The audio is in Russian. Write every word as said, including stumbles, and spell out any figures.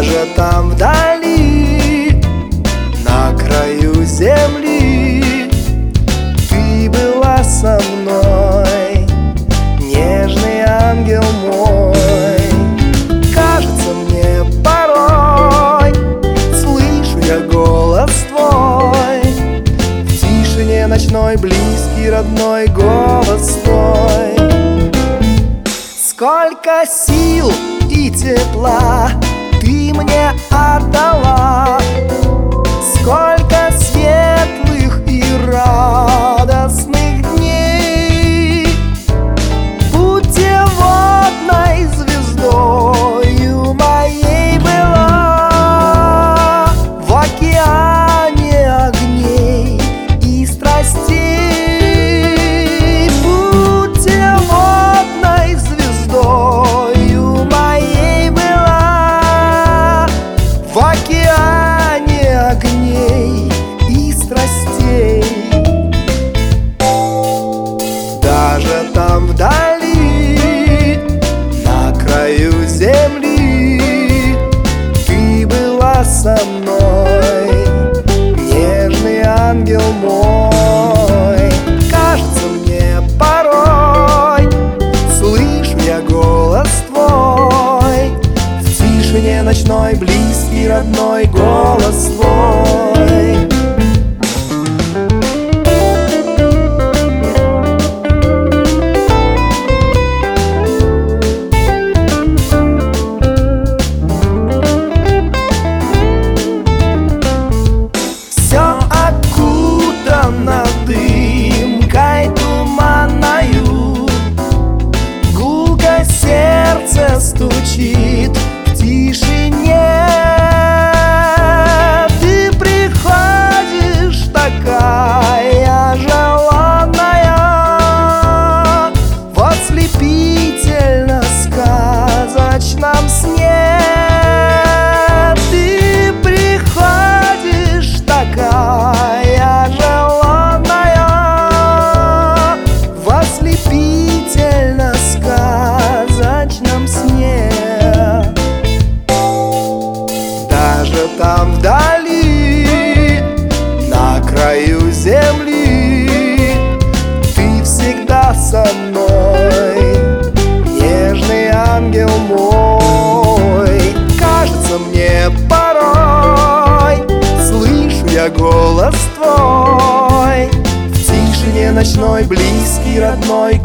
Даже там вдали, на краю земли, ты была со мной, нежный ангел мой. Кажется мне порой, слышу я голос твой, в тишине ночной близкий родной голос твой. Сколько сил и тепла ты мне отдала, сколько светлых и радостных дней. Путеводной звездою моей была в океане огней и страстей. Путеводной звездою моей была в океане огней и страстей. Даже там вдали, на краю земли, ты была со мной, нежный ангел мой. Кажется мне порой, слышу я голос твой, в тишине ночной близкий родной голос твой. Все окутано дымкой туманною, гулко сердце стучит в тишине. Ты приходишь такая желанная, в ослепительно сказочном сне. Ты приходишь такая желанная, в ослепительно сказочном сне. Даже там вдали, на краю земли, ты всегда со мной, нежный ангел мой. Кажется мне порой, слышу я голос твой, в тишине ночной близкий родной